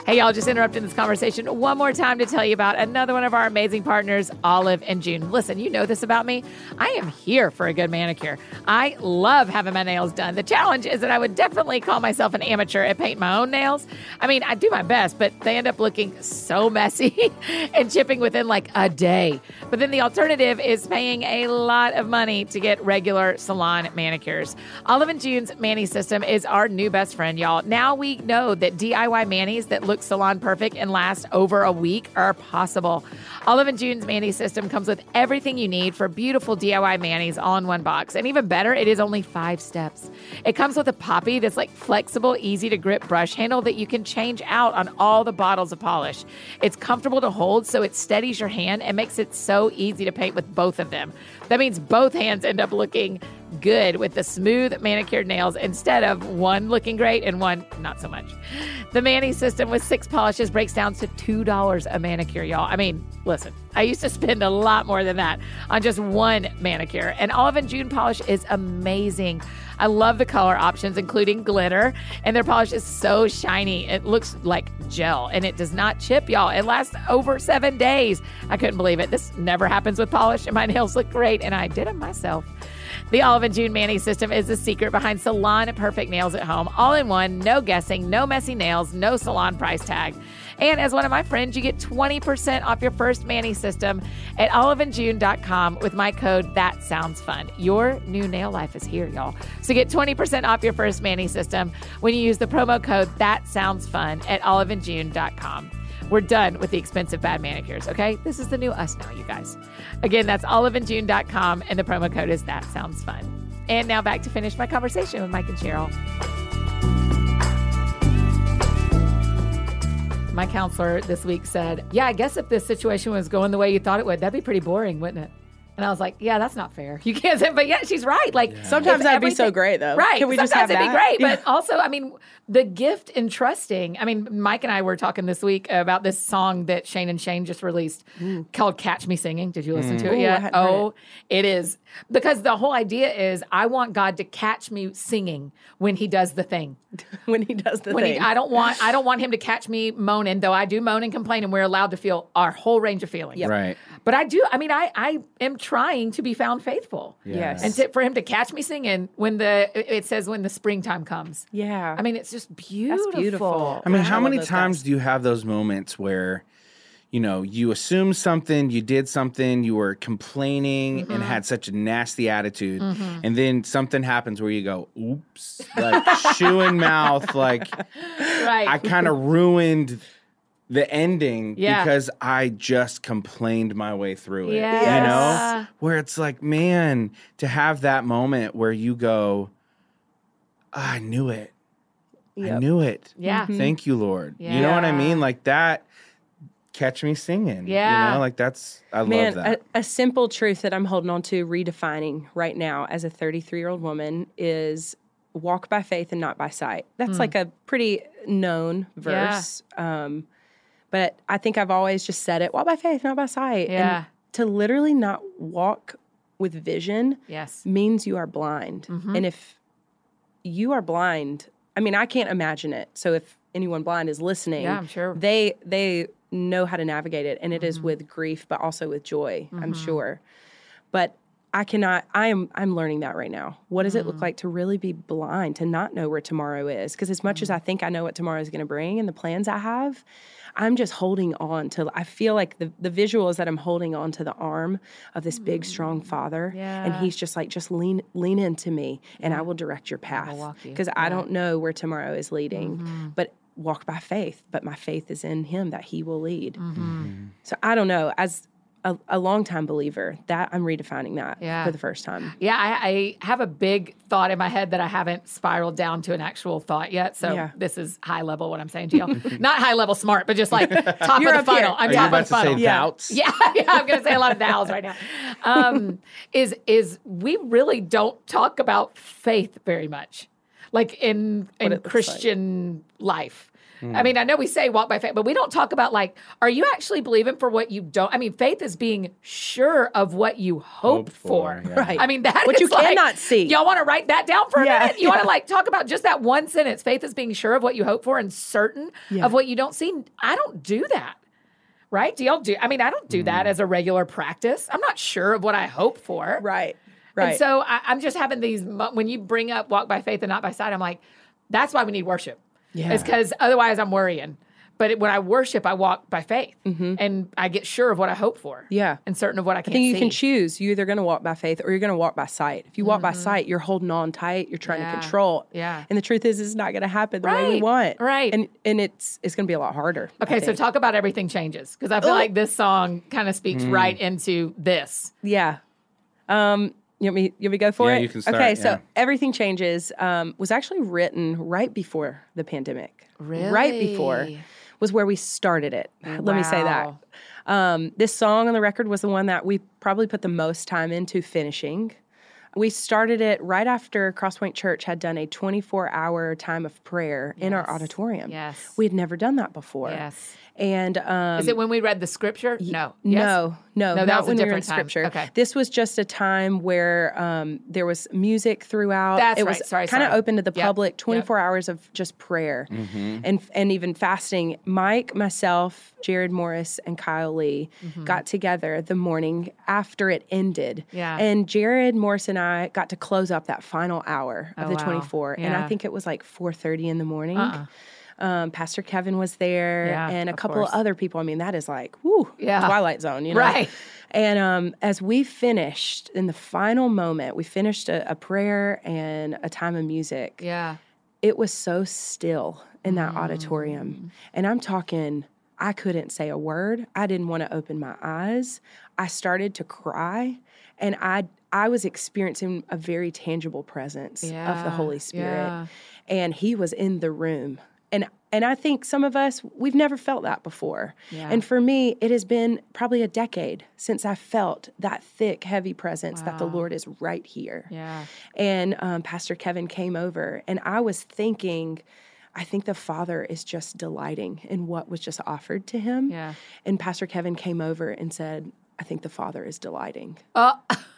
Hey, y'all, just interrupting this conversation one more time to tell you about another one of our amazing partners, Olive & June. Listen, you know this about me. I am here for a good manicure. I love having my nails done. The challenge is that I would definitely call myself an amateur at painting my own nails. I mean, I do my best, but they end up looking so messy and chipping within like a day. But then the alternative is paying a lot of money to get regular salon manicures. Olive & June's Mani system is our new best friend, y'all. Now we know that DIY manis that look salon perfect and last over a week are possible. Olive & June's Mani system comes with everything you need for beautiful DIY manis all in one box. And even better, it is only 5 steps. It comes with a poppy that's like flexible, easy to grip brush handle that you can change out on all the bottles of polish. It's comfortable to hold, so it steadies your hand and makes it so easy to paint with both of them. That means both hands end up looking good with the smooth manicured nails instead of one looking great and one not so much. The Mani system with 6 polishes breaks down to $2 a manicure, y'all. I mean, listen, I used to spend a lot more than that on just one manicure, and Olive & June polish is amazing. I love the color options, including glitter, and their polish is so shiny. It looks like gel, and it does not chip, y'all. It lasts over 7 days. I couldn't believe it. This never happens with polish, and my nails look great, and I did them myself. The Olive & June Mani system is the secret behind salon perfect nails at home. All in one, no guessing, no messy nails, no salon price tag. And as one of my friends, you get 20% off your first Mani system at oliveandjune.com with my code ThatSoundsFun. Your new nail life is here, y'all. So get 20% off your first Mani system when you use the promo code ThatSoundsFun at oliveandjune.com. We're done with the expensive bad manicures, okay? This is the new us now, you guys. Again, that's oliveandjune.com, and the promo code is ThatSoundsFun. And now back to finish my conversation with Mike and Cheryl. My counselor this week said, yeah, I guess if this situation was going the way you thought it would, that'd be pretty boring, wouldn't it? And I was like, yeah, that's not fair. You can't say, but yeah, she's right. Like sometimes that'd be so great, though. Right. Can we just have that? It'd be great. Yeah. But also, I mean, the gift in trusting. I mean, Mike and I were talking this week about this song that Shane and Shane just released called Catch Me Singing. Did you listen to it yet? It is. Because the whole idea is I want God to catch me singing when he does the thing. When he does the thing. I don't want him to catch me moaning, though I do moan and complain, and we're allowed to feel our whole range of feelings. Yep. Right. But I am trying to be found faithful. Yes. And for him to catch me singing when it says when the springtime comes. Yeah. I mean, it's just beautiful. That's beautiful. I mean, how many times do you have those moments where, you know, you assumed something, you did something, you were complaining and had such a nasty attitude, and then something happens where you go, oops, like shoe in mouth, like right. I kind of ruined the ending because I just complained my way through it. Yes. You know? Where it's like, man, to have that moment where you go, I knew it. Yep. I knew it. Yeah. Thank you, Lord. Yeah. You know what I mean? Like that, catch me singing. Yeah. You know, like I love that. A simple truth that I'm holding on to, redefining right now as a 33-year-old woman is walk by faith and not by sight. That's like a pretty known verse. Yeah. But I think I've always just said it, walk by faith, not by sight. Yeah. And to literally not walk with vision means you are blind. And if you are blind, I mean, I can't imagine it. So if anyone blind is listening, I'm sure they know how to navigate it. And it is with grief, but also with joy, I'm sure. But I'm learning that right now. What does it look like to really be blind, to not know where tomorrow is? Because as much as I think I know what tomorrow is going to bring and the plans I have, I'm just holding on to, I feel like the visual is that I'm holding on to the arm of this big, strong Father. Yeah. And he's just like, just lean into me and I will direct your path. Because I don't know where tomorrow is leading. But walk by faith. But my faith is in him that he will lead. So I don't know. As a longtime believer, that I'm redefining that for the first time. Yeah, I have a big thought in my head that I haven't spiraled down to an actual thought yet. So this is high level what I'm saying to y'all. Not high level smart, but just like top of the funnel. I'm top of the funnel. Yeah, I'm going to say a lot of vowels right now. Is we really don't talk about faith very much, like in Christian life. I mean, I know we say walk by faith, but we don't talk about like, are you actually believing for what you don't? I mean, faith is being sure of what you hope for. Yeah. Right. I mean, that what is you like, cannot see. Y'all want to write that down for a Yeah, minute? You want yeah. to like talk about just that one sentence. Faith is being sure of what you hope for and certain of what you don't see. I don't do that. Right? Do y'all do? I mean, I don't do that as a regular practice. I'm not sure of what I hope for. Right. And so I'm just having these, when you bring up walk by faith and not by sight, I'm like, that's why we need worship. Yeah. It's because otherwise I'm worrying. But when I worship, I walk by faith and I get sure of what I hope for. Yeah. And certain of what I can't I think you see. can choose. You're either going to walk by faith or you're going to walk by sight. If you walk by sight, you're holding on tight. You're trying to control. Yeah. And the truth is, it's not going to happen the way we Right. want. Right. And it's going to be a lot harder. I Okay, so think. talk about Everything Changes. Because I feel like this song kind of speaks right into this. Yeah. You want me to go for Yeah, it? you can start, Okay, yeah. so Everything Changes was actually written right before the pandemic. Really? Right before was where we started it. Let me say that. Wow. This song on the record was the one that we probably put the most time into finishing. We started it right after Crosspoint Church had done a 24-hour time of prayer in our auditorium. Yes. We had never done that before. Yes. And Is it when we read the scripture? No. no, that not was a when we were in different time. scripture. Okay. This was just a time where there was music throughout. That's it right. was Sorry. kind of open to the Yep. public, Yep. 24 hours of just prayer and even fasting. Mike, myself, Jared Morris, and Kyle Lee got together the morning after it ended. Yeah. And Jared Morris and I got to close up that final hour of Oh, the wow. 24. And Yeah. I think it was like 4:30 in the morning. Pastor Kevin was there Yeah, and a of couple course. of other people. I mean, that is like, whoo, Yeah. Twilight Zone, you know? Right. And as we finished in the final moment, we finished a prayer and a time of music. Yeah. It was so still in that auditorium. And I'm talking, I couldn't say a word. I didn't want to open my eyes. I started to cry. And I was experiencing a very tangible presence of the Holy Spirit. Yeah. And he was in the room. And I think some of us, we've never felt that before. Yeah. And for me, it has been probably a decade since I felt that thick, heavy presence that the Lord is right here. Yeah. And Pastor Kevin came over, and I was thinking, I think the Father is just delighting in what was just offered to him. Yeah. And Pastor Kevin came over and said, I think the Father is delighting. Okay.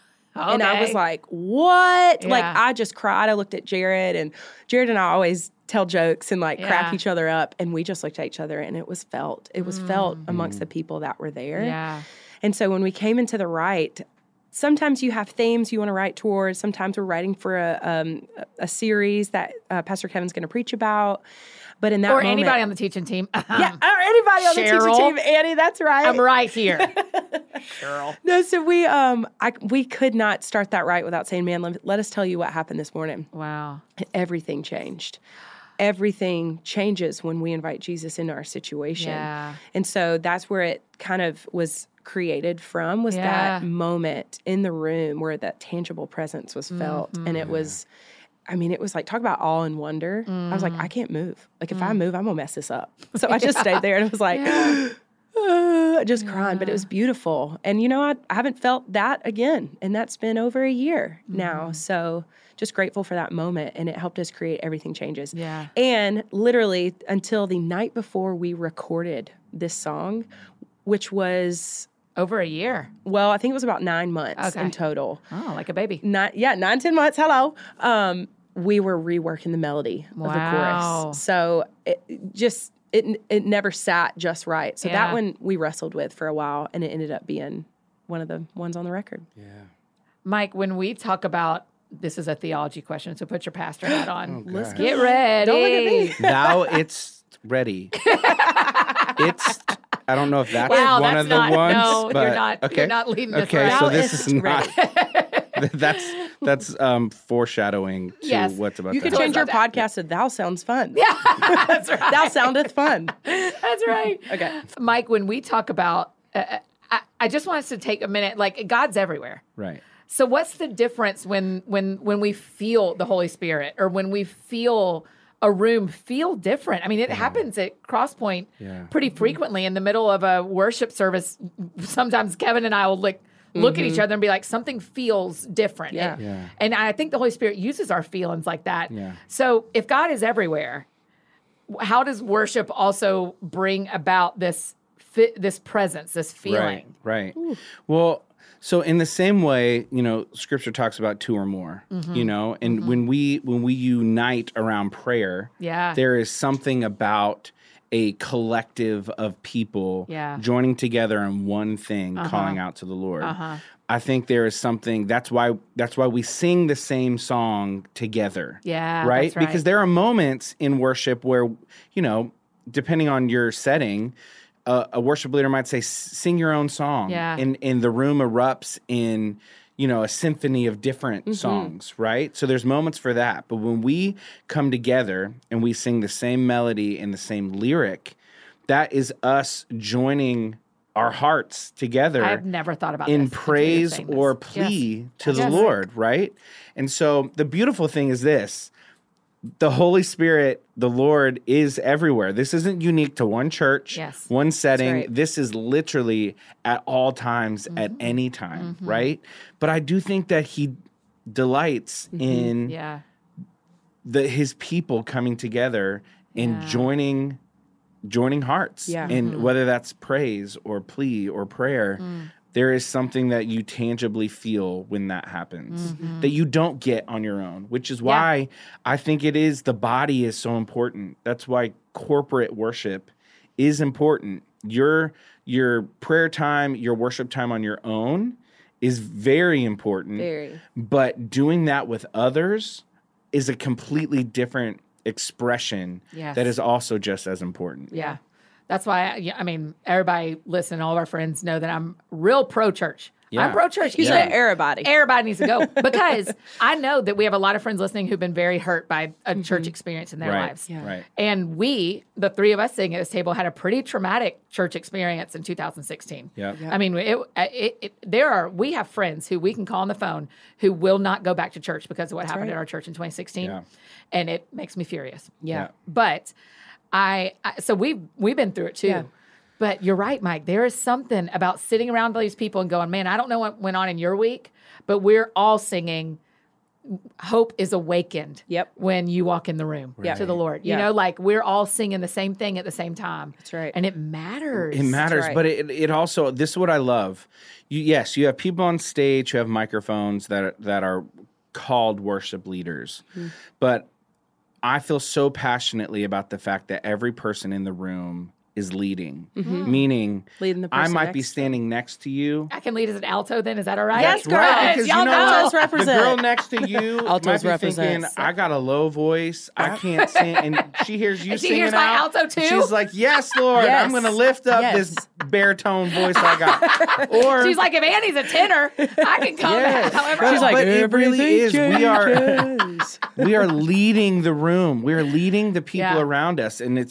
And I was like, what? Like, Yeah. I just cried. I looked at Jared and I always tell jokes and like crack Yeah. each other up. And we just looked at each other and it was felt. It was felt amongst the people that were there. Yeah. And so when we came into the Right, sometimes you have themes you want to write towards. Sometimes we're writing for a series that Pastor Kevin's going to preach about. But in that Or moment, anybody on the teaching team. yeah, or anybody on the Cheryl. teaching team, Annie, that's right. I'm right here. Cheryl. No, so we could not start that right without saying, man, let us tell you what happened this morning. Wow. Everything changed. Everything changes when we invite Jesus into our situation. Yeah. And so that's where it kind of was created from, was Yeah. that moment in the room where that tangible presence was felt. And it was, I mean, it was like, talk about awe and wonder. I was like, I can't move. Like, if I move, I'm going to mess this up. So I just stayed there and it was like, just crying, but it was beautiful. And, you know, I haven't felt that again. And that's been over a year now. So just grateful for that moment. And it helped us create Everything Changes. Yeah. And literally until the night before we recorded this song, which was, Over a year. well, I think it was about 9 months Okay. in total. Oh, like a baby. 9-10 months. Hello. We were reworking the melody of the Wow. chorus. So it never sat just right. So Yeah. that one we wrestled with for a while, and it ended up being one of the ones on the record. Yeah. Mike, when we talk about, this is a theology question, so put your pastor hat on. Let's Get ready. Don't look at me. Now it's ready. I don't know if that's Wow, one that's of the not, ones. no, but, you're not, okay. you're not leading this Okay, right. so Now this it's is not. That's foreshadowing to Yes. what's about You to could happen. change your podcast to "Thou sounds fun." Yeah, that's right. Thou soundeth fun. That's right. Okay. Mike, when we talk about, I just want us to take a minute, like God's everywhere. Right. So what's the difference when we feel the Holy Spirit or when we feel a room feel different? I mean, it happens at Crosspoint pretty frequently in the middle of a worship service. Sometimes Kevin and I will look at each other and be like, something feels different. Yeah. And I think the Holy Spirit uses our feelings like that. Yeah. So if God is everywhere, how does worship also bring about this presence, this feeling? Right. Well, so in the same way, Scripture talks about two or more, and when we unite around prayer, there is something about a collective of people joining together in one thing, calling out to the Lord. I think there is something that's why we sing the same song together. Yeah, right? That's right. Because there are moments in worship where, depending on your setting, a worship leader might say, sing your own song. And the room erupts in, a symphony of different songs, right? So there's moments for that. But when we come together and we sing the same melody and the same lyric, that is us joining our hearts together. I've never thought about in this praise or plea to the Lord, right? And so the beautiful thing is this. The Holy Spirit, the Lord, is everywhere. This isn't unique to one church, one setting. Right. This is literally at all times, at any time, right? But I do think that he delights in his people coming together and joining hearts. And whether that's praise or plea or prayer, there is something that you tangibly feel when that happens that you don't get on your own, which is why I think the body is so important. That's why corporate worship is important. Your prayer time, your worship time on your own is very important. Very. But doing that with others is a completely different expression that is also just as important. Yeah. That's why, everybody listening, all of our friends know that I'm real pro-church. Yeah. I'm pro-church. You said everybody. Everybody needs to go. Because I know that we have a lot of friends listening who've been very hurt by a church experience in their lives. Yeah. Right. And we, the three of us sitting at this table, had a pretty traumatic church experience in 2016. Yeah. I mean, we have friends who we can call on the phone who will not go back to church because of what happened at our church in 2016. Yeah. And it makes me furious. Yeah. But so we've been through it too. Yeah. But you're right, Mike. There is something about sitting around these people and going, man, I don't know what went on in your week, but we're all singing Hope is Awakened when you walk in the room to the Lord. You know, like we're all singing the same thing at the same time. That's right. And it matters. It matters, right. but it also, this is what I love. You have people on stage who have microphones that are called worship leaders. But I feel so passionately about the fact that every person in the room is leading, meaning leading the I person might be next to standing next to you. I can lead as an alto then. Is that all right? Yes, girl. Right, because Y'all know. Altos represent. the girl next to you Altos might be represents. thinking, I got a low voice, I can't sing, and she hears you And she singing hears my out. alto too? She's like, yes, Lord, Yes. I'm going to lift up Yes. this baritone voice I got. Or She's like, if Annie's a tenor, I can come Yes. however She's I like, want. but it really is. changes. We are leading the room. We are leading the people Yeah. around us, and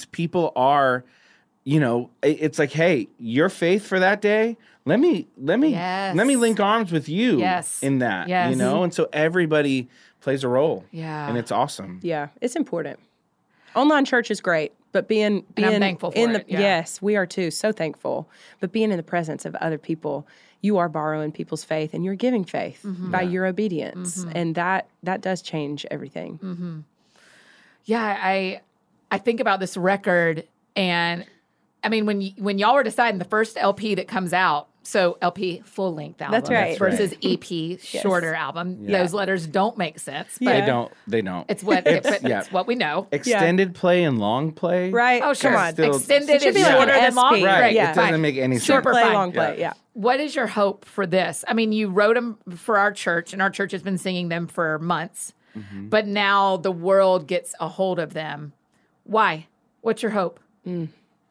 it's like, hey, your faith for that day. Let me Yes. link arms with you Yes. in that. Yes. And so everybody plays a role. Yeah. And it's awesome. Yeah, it's important. Online church is great, but being And I'm thankful for in it, the yeah. yes, we are too, so thankful. But being in the presence of other people, you are borrowing people's faith and you're giving faith by your obedience, and that does change everything. Yeah, I think about this record, and I mean, when y'all were deciding the first LP that comes out, so LP full length album, That's right. versus EP shorter album, those letters don't make sense. But They don't. it's what it's what we know. Extended play and long play. Right? Oh, sure. Come on. Still- Extended It should is be like shorter an than long. SP. Right. Great, It doesn't fine. make any sense. Super Play fine. long play. Yeah. What is your hope for this? I mean, you wrote them for our church, and our church has been singing them for months. But now the world gets a hold of them. Why? What's your hope? I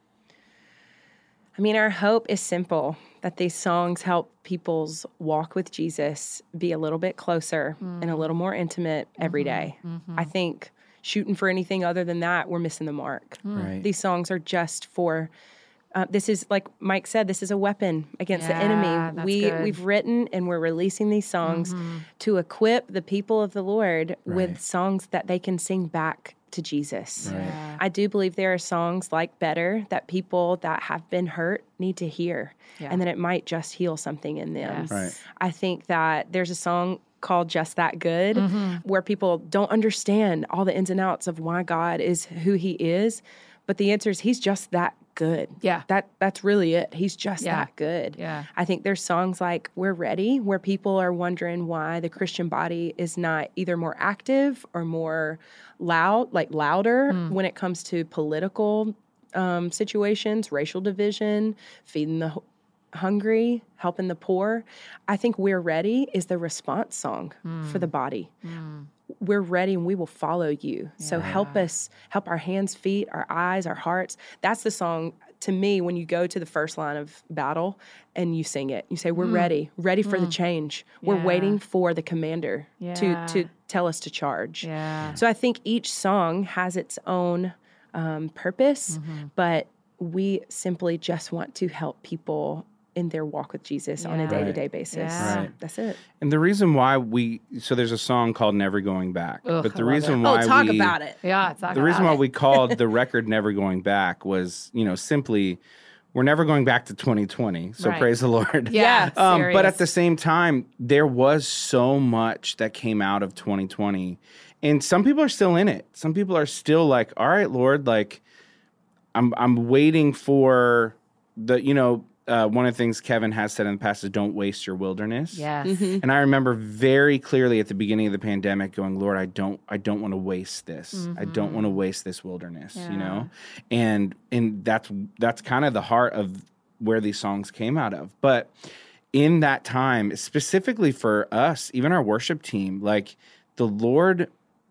mean, our hope is simple, that these songs help people's walk with Jesus be a little bit closer and a little more intimate every day. I think shooting for anything other than that, we're missing the mark. Right. These songs are just for, this is, like Mike said, this is a weapon against the Yeah, enemy. that's good. We've written and we're releasing these songs to equip the people of the Lord with songs that they can sing back to Jesus. Yeah. I do believe there are songs like Better that people that have been hurt need to hear, Yeah. and that it might just heal something in them. Yes. Right. I think that there's a song called Just That Good, where people don't understand all the ins and outs of why God is who he is. But the answer is he's just that good. Yeah. That's really it. He's just that good. Yeah. I think there's songs like We're Ready, where people are wondering why the Christian body is not either more active or more louder when it comes to political situations, racial division, feeding the hungry, helping the poor. I think We're Ready is the response song for the body. We're ready and we will follow you. So help us, help our hands, feet, our eyes, our hearts. That's the song to me when you go to the first line of battle and you sing it. You say, we're ready for the change. We're waiting for the commander to tell us to charge. Yeah. So I think each song has its own purpose, but we simply just want to help people in their walk with Jesus on a day-to-day basis. Yeah. Right. That's it. And the reason why so there's a song called Never Going Back. But the reason why talk about it. Yeah. The reason why we called the record Never Going Back was, simply we're never going back to 2020. So praise the Lord. Yeah. But at the same time, there was so much that came out of 2020. And some people are still in it. Some people are still like, all right, Lord, like I'm waiting for the, one of the things Kevin has said in the past is don't waste your wilderness. Yes. And I remember very clearly at the beginning of the pandemic going, Lord, I don't want to waste this. I don't want to waste this wilderness, And that's kind of the heart of where these songs came out of. But in that time, specifically for us, even our worship team, like the Lord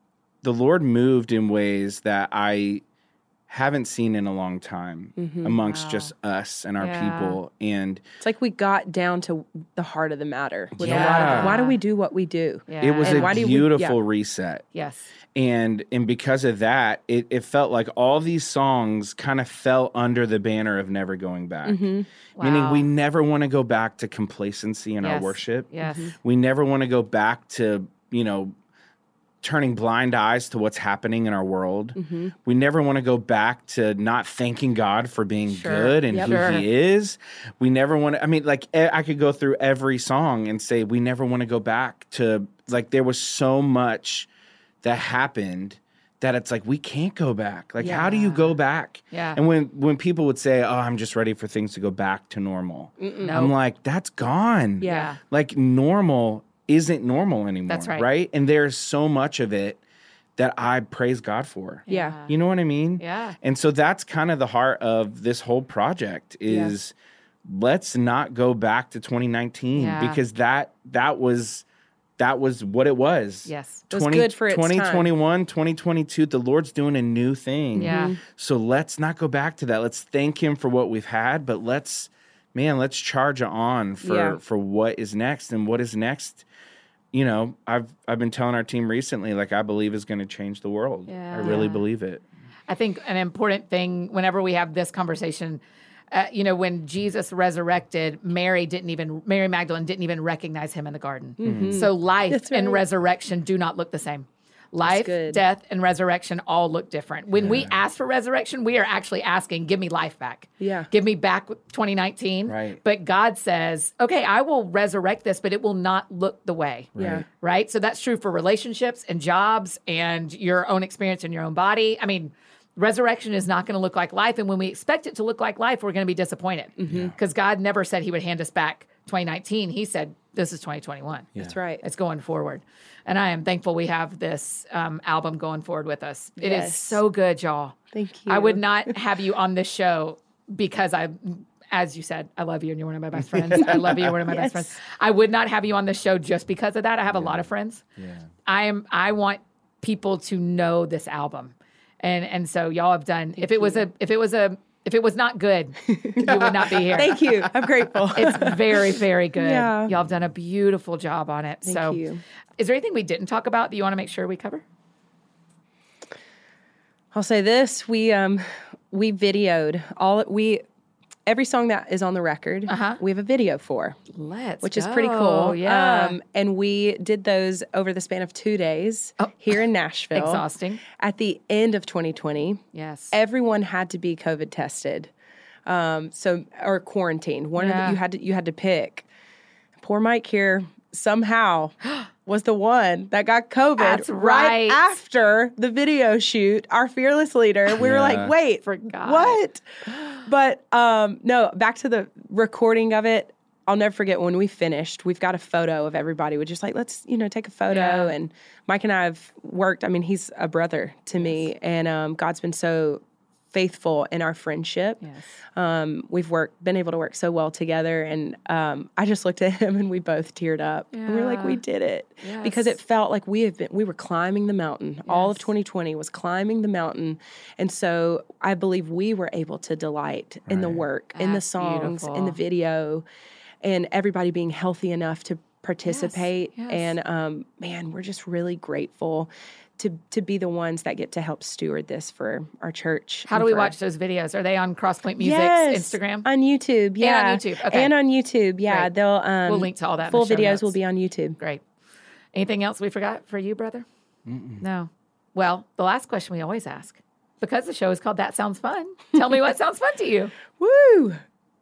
moved in ways that I haven't seen in a long time amongst just us and our people. And it's like we got down to the heart of the matter with a lot of why do we do what we do? Yeah. it was And a beautiful reset. Yes. And because of that, it felt like all these songs kind of fell under the banner of never going back. Meaning we never want to go back to complacency in our worship. Yes. We never want to go back to, turning blind eyes to what's happening in our world. We never want to go back to not thanking God for being good and who he is. We never want to, I could go through every song and say, we never want to go back to, there was so much that happened that it's like, we can't go back. How do you go back? Yeah. And when people would say, oh, I'm just ready for things to go back to normal. I'm like, that's gone. Yeah. Normal isn't normal anymore. That's right. Right? And there's so much of it that I praise God for. Yeah. You know what I mean? Yeah. And so that's kind of the heart of this whole project is let's not go back to 2019 because that was what it was. Yes. It was good for its 2021, 2022, the Lord's doing a new thing. Yeah. So let's not go back to that. Let's thank him for what we've had, but let's charge on for what is next. And what is next, I've been telling our team recently, I believe is going to change the world. Yeah. I really believe it. I think an important thing whenever we have this conversation, when Jesus resurrected, Mary Magdalene didn't even recognize him in the garden. So life and resurrection do not look the same. Life, death, and resurrection all look different. When we ask for resurrection, we are actually asking, give me life back. Yeah. Give me back 2019. Right. But God says, okay, I will resurrect this, but it will not look the way. Yeah. Right? So that's true for relationships and jobs and your own experience in your own body. Resurrection is not going to look like life. And when we expect it to look like life, we're going to be disappointed. Because God never said he would hand us back 2019. He said, this is 2021. Yeah. That's right. It's going forward. And I am thankful we have this album going forward with us. It is so good, y'all. Thank you. I would not have you on this show because as you said, I love you and you're one of my best friends. I love you, you're one of my best friends. I would not have you on this show just because of that. I have a lot of friends. Yeah. I want people to know this album. And so y'all have done, if it was not good, you would not be here. Thank you. I'm grateful. It's very, very good. Yeah. Y'all have done a beautiful job on it. Thank you. Is there anything we didn't talk about that you want to make sure we cover? I'll say this: we videoed every song that is on the record. We have a video for, which is pretty cool. Yeah, and we did those over the span of 2 days here in Nashville. Exhausting. At the end of 2020, yes, everyone had to be COVID tested, or quarantined. You had to pick. Poor Mike here somehow was the one that got COVID. That's right. After the video shoot. Our fearless leader. We were like, wait, Forgot. what? But no, back to the recording of it. I'll never forget when we finished, we've got a photo of everybody. We're just like, let's, take a photo. Yeah. And Mike and I have worked. I mean, he's a brother to me. And God's been so faithful in our friendship. Yes. We've been able to work so well together. And I just looked at him and we both teared up. Yeah. And we were like, we did it. Yes. Because it felt like we were climbing the mountain. Yes. All of 2020 was climbing the mountain. And so I believe we were able to delight in the work, in the songs, in the video, and everybody being healthy enough to participate. Yes. And man, we're just really grateful to be the ones that get to help steward this for our church. How do we watch those videos? Are they on Crosspoint Music's Instagram? On YouTube, yeah. And on YouTube, okay. And on YouTube, yeah. Great. They'll we'll link to all that in full the show videos notes. will be on YouTube. Great. Anything else we forgot for you, brother? No. Well, the last question we always ask, because the show is called That Sounds Fun, tell me what sounds fun to you. Woo!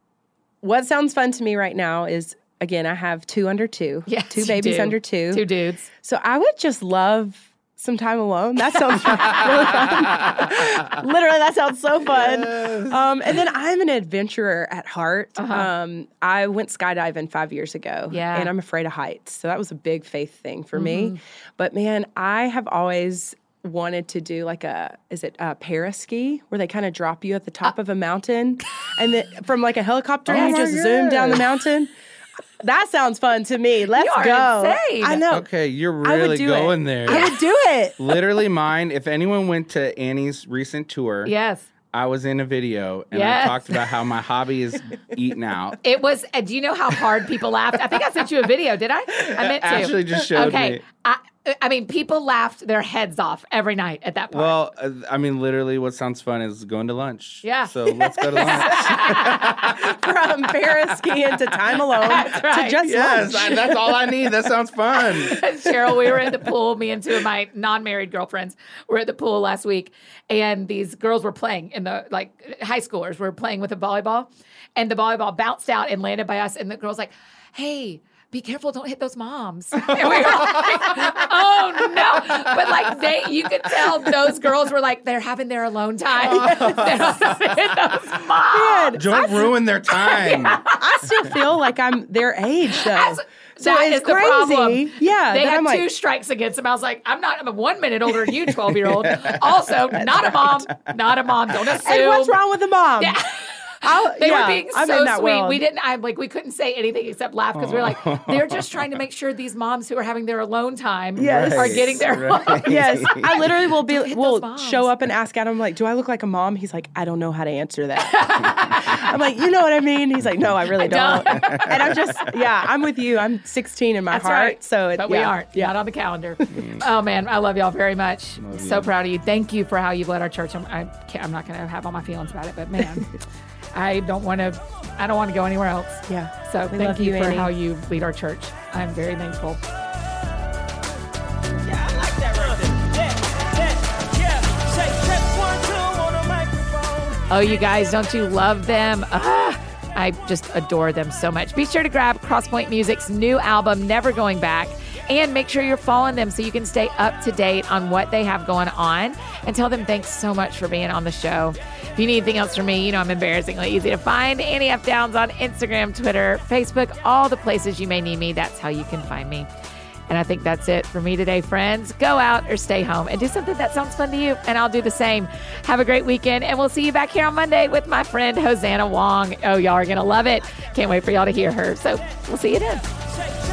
What sounds fun to me right now is, again, I have 2 under 2. Yes, 2 babies you do. under 2. 2 dudes. So I would just love some time alone. That sounds really fun. Literally, that sounds so fun. And then I'm an adventurer at heart. I went skydiving 5 years ago. Yeah. And I'm afraid of heights. So that was a big faith thing for me. But man, I have always wanted to do like a paraski where they kind of drop you at the top of a mountain and then from like a helicopter and you just zoom down the mountain. That sounds fun to me. Let's go. Insane. I know. Okay, you're really going there. I would do it. Literally mine, if anyone went to Annie's recent tour, Yes. I was in a video and Yes. I talked about how my hobby is eating out. It was, do you know how hard people laughed? I think I sent you a video, did I? I meant to. Ashley just showed Okay. me. I mean, people laughed their heads off every night at that point. Well, I mean, literally what sounds fun is going to lunch. Yeah. So let's go to lunch. From paraskiing to time alone That's right. to just Yes, lunch. that's all I need. That sounds fun. Cheryl, we were at the pool, me and 2 of my non-married girlfriends were at the pool last week, and these girls were playing in the, like, high schoolers were playing with a volleyball, and the volleyball bounced out and landed by us, and the girl's like, hey, be careful, don't hit those moms. And we were like, oh no. But like you could tell those girls were like, they're having their alone time. They don't hit those moms. Don't ruin their time. I still feel like I'm their age, though. So That it's is the crazy. problem. Yeah. They that had I'm like, 2 strikes against them. I was like, I'm 1 minute older than you, 12-year-old. Also, not a mom. Not a mom. Don't assume. and what's wrong with the mom? Yeah. They were being I'm so in that sweet. world. We couldn't say anything except laugh because we were like, they're just trying to make sure these moms who are having their alone time Yes. are getting their Yes, I literally hit will those moms. show up and ask Adam, like, do I look like a mom? He's like, I don't know how to answer that. I'm like, you know what I mean? He's like, no, I really don't. And I'm just, I'm with you. I'm 16 in my That's heart. right. So But we aren't. Not on the calendar. Oh, man. I love y'all very much. So proud of you. Thank you for how you've led our church. I'm not going to have all my feelings about it, but man, I don't want to go anywhere else. Yeah. So We thank love you you, for Annie. how you lead our church. I'm very thankful. Oh, you guys, don't you love them? I just adore them so much. Be sure to grab Crosspoint Music's new album, Never Going Back, and make sure you're following them so you can stay up to date on what they have going on, and tell them thanks so much for being on the show. If you need anything else from me, you know I'm embarrassingly easy to find. Annie F. Downs on Instagram, Twitter, Facebook, all the places you may need me. That's how you can find me. And I think that's it for me today, friends. Go out or stay home and do something that sounds fun to you, and I'll do the same. Have a great weekend, and we'll see you back here on Monday with my friend Hosanna Wong. Oh, y'all are going to love it. Can't wait for y'all to hear her. So we'll see you then.